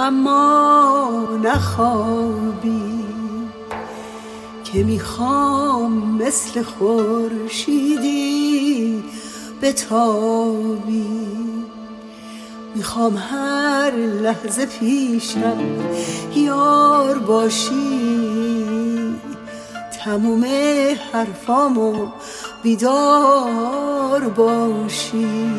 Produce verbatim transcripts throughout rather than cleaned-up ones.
اما نخوابی، که میخوام مثل خورشیدی بتابی. میخوام هر لحظه پیشم یار باشی، تموم حرفامو بیدار باشی.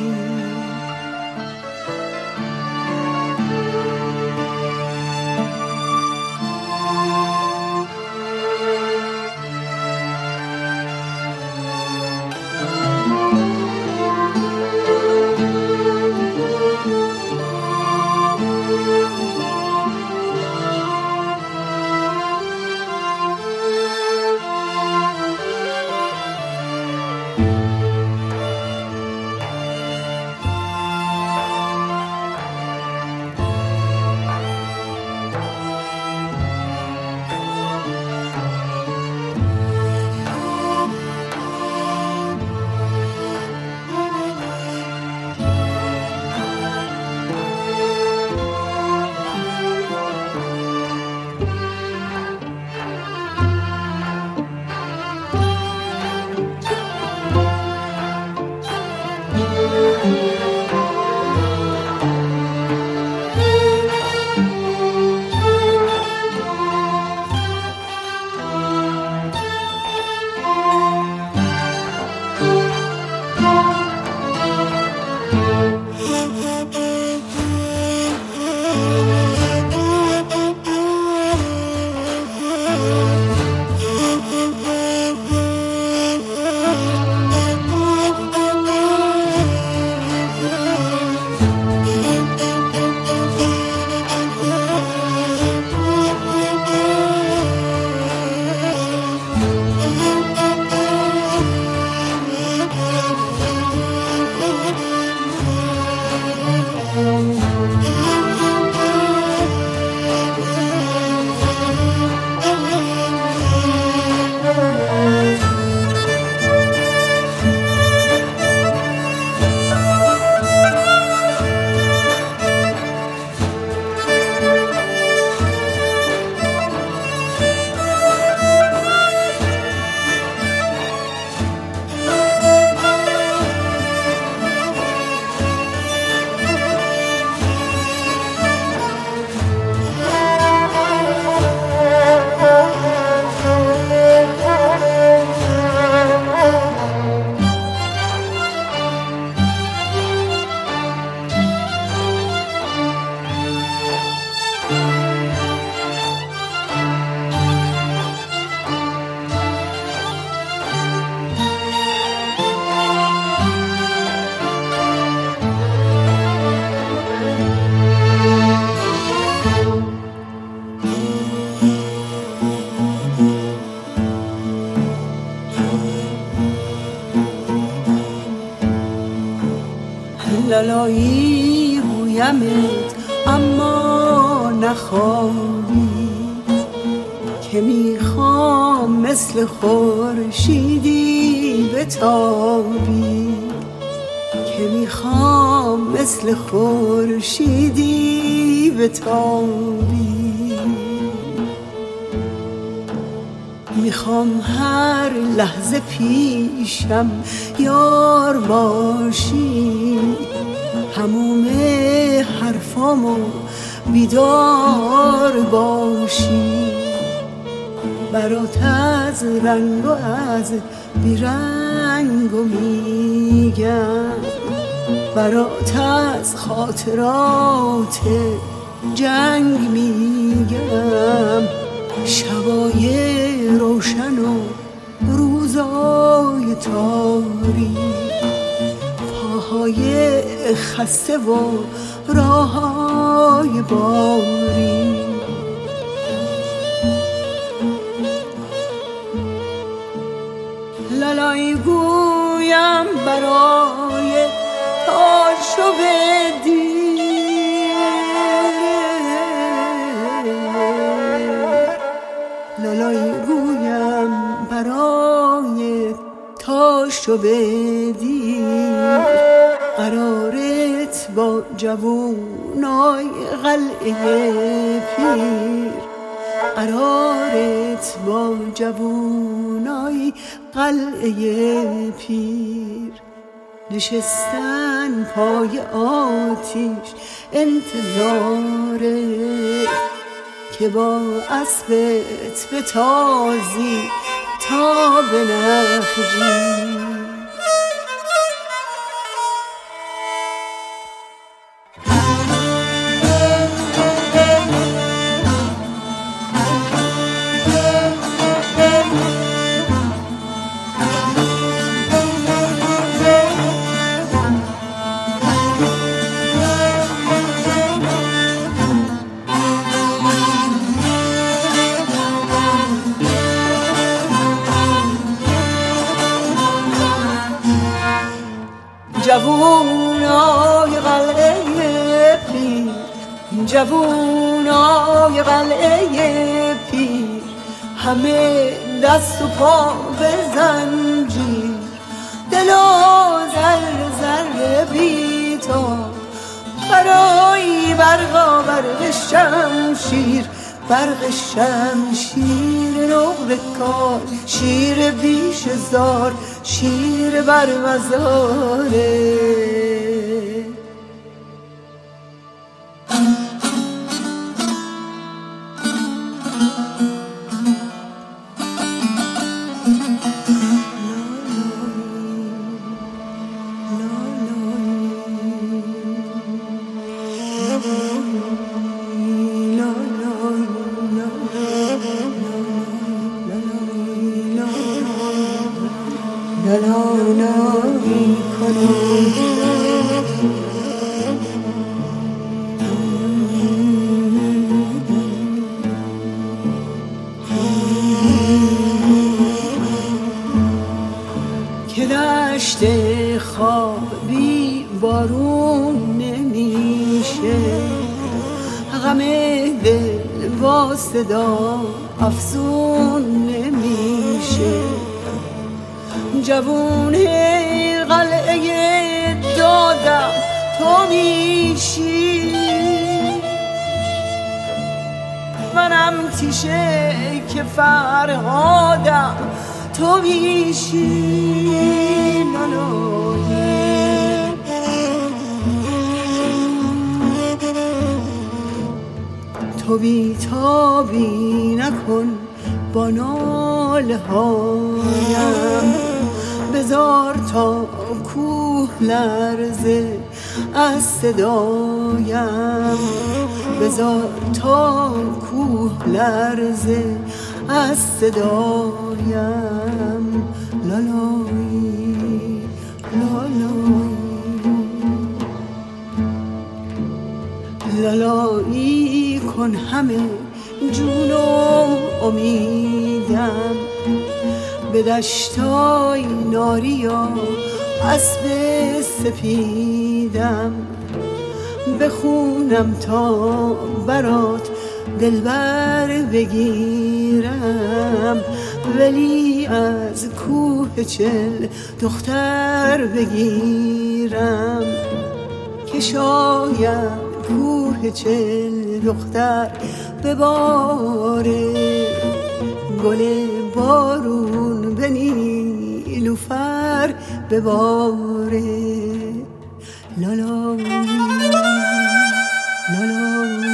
لالایی گویمت اما نخوابی، که میخوام مثل خورشیدی بتابی. که میخوام مثل خورشیدی بتابی. میخوام هر لحظه پیشم یار باشی، تموم حرفامو بیدار باشی. برات از رنگ و از بیرنگو میگم، برات از خاطرات جنگ میگم. شبای روشن و روزای تاریک، پاهای خسته و راههای باری. لالایی گویم برای تاش و بدی، لالایی گویم برای تاش و بدی. قرارت با جوونای قلعه پیر، قرارت با جوونای قلعه پیر، نشستن پای آتیش انتظاره که با اسبت به تازی تا به نخجیر. جوونای قلعه پیر، جوونای قلعه پیر، همه دست و پا به زنجیر، دل و ذره ذره بی‌تاب، برای برقا برق شمشیر، برق شمشیر نقره کار، شیر بیش زار، شیر بر مزاره. لالایی کنم که دشت خواب بی بارون نمیشه، غم دل با صدا افزون نمیشه، جوون قلعه دادم تو میشی، منم تیشه که فرهادم تو میشی. تو بی تابی نکن با ناله هایم، بذار تا کوه لرزه از صدایم، بذار تا کوه لرزه از صدایم. لالایی لالایی لالایی کن همه جون و امیدم، به دشتای ناریا اسب سپیدم، بخونم تا برات دلبر بگیرم، ولی از کوه چل دختر بگیرم، که شاید کوه چل دختر بباره، گل بارون به نیلوفر بباره. لالایی لالایی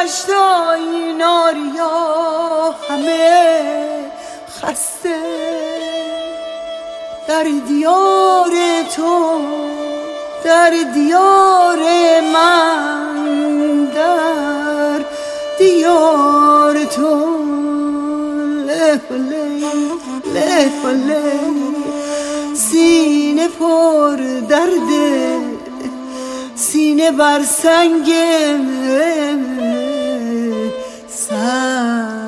دشتای ناریا همه خسته، در دیار تو در دیار من در دیار تو له له له له سینه پر درده، سینه بر سنگ سخت.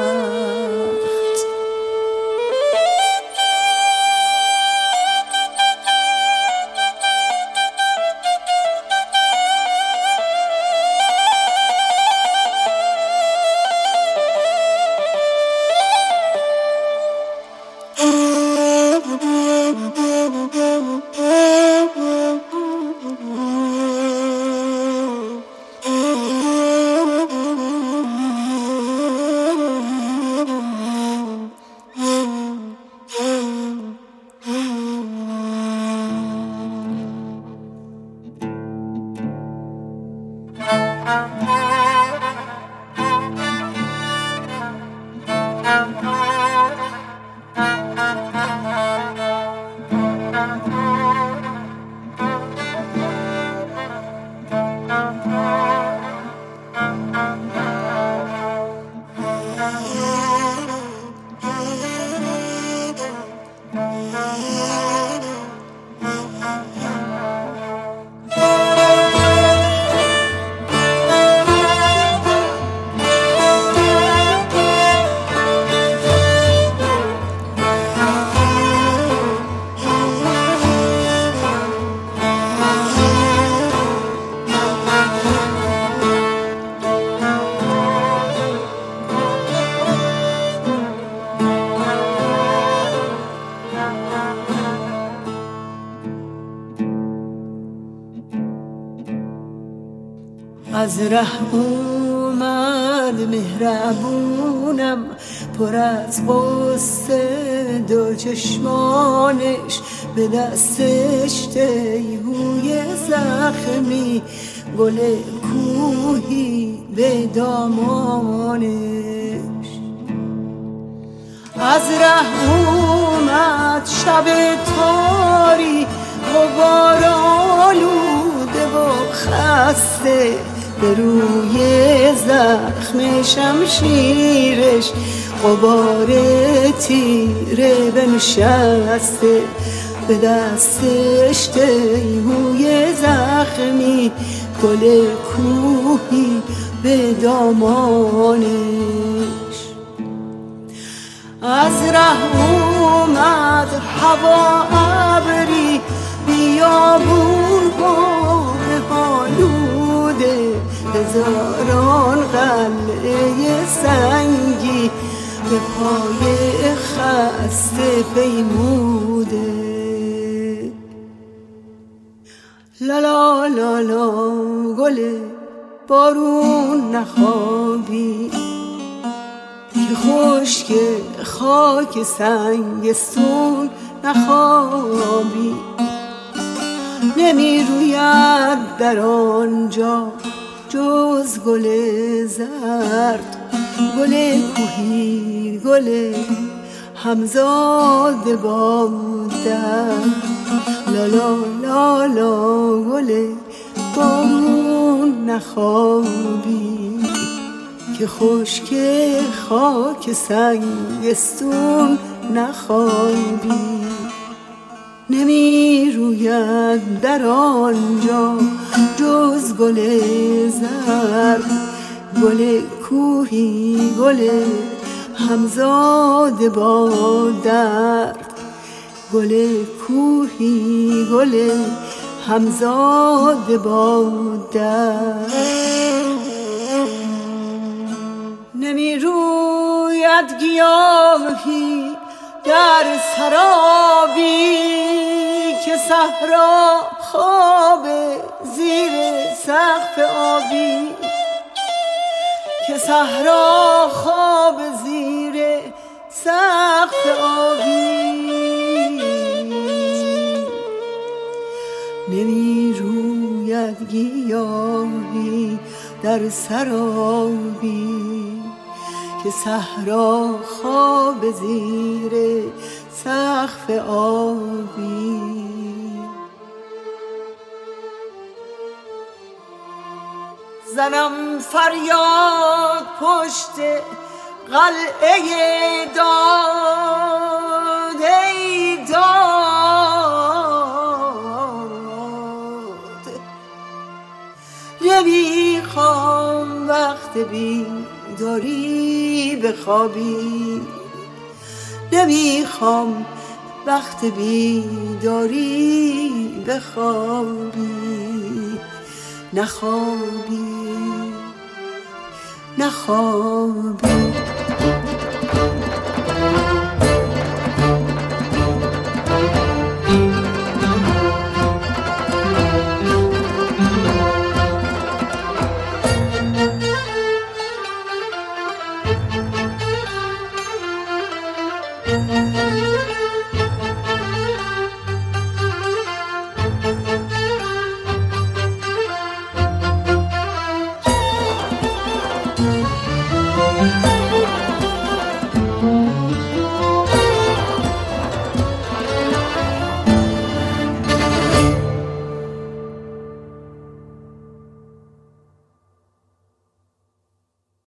از ره اومد مهربونم پر از غصه، دو چشمانش به دستش تیهوی زخمی، گل کوهی به دامانش. از ره اومد شب تاری غبار آلوده و خسته، به روی زخم شمشیرش غبار تیره بنشسته، به دستش تیموی زخمی، گل کوهی به دامانش. از ره اومد هوا ابری بیابون به آلوده، هزاران قلعه سنگی به پای خسته پیموده. لالا لالا گل بارون نخوابی که خشک خاک سنگستون نخوابی، نمی روید در آنجا جز گل زرد، گل کوهی گل همزاد با درد. لالا لالا گل بارون نخوابی که خشک خاک سنگستون نخوابی، نمی روید در آنجا جز گل زرد، گل کوهی گل همزاد با درد، گل کوهی گل همزاد با درد. نمی روید گیاهی در سرابی که صحرا خواب زیر سقف آبی، که صحرا خواب زیر سقف آبی. نمی روید گیاهی در سرابی که صحرا خواب زیر سقف آبی. زنم فریاد پشت قلعه داد ای داد، نمیخوام وقت بیداری بخوابی، نمیخوام وقت بیداری بخوابی، نخوابی نخوابی.